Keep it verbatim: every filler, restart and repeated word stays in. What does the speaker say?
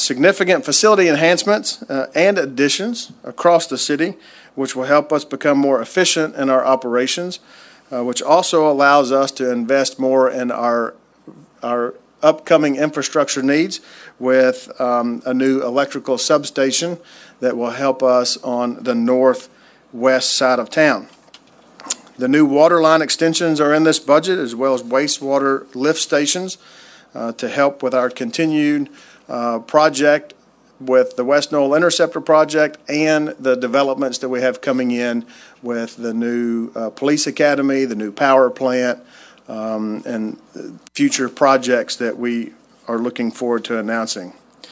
significant facility enhancements uh, and additions across the city, which will help us become more efficient in our operations, uh, which also allows us to invest more in our, our upcoming infrastructure needs with um, a new electrical substation that will help us on the northwest side of town. The new water line extensions are in this budget, as well as wastewater lift stations uh, to help with our continued uh, project with the West Knoll Interceptor project and the developments that we have coming in with the new uh, police academy, the new power plant, um, and future projects that we are looking forward to announcing.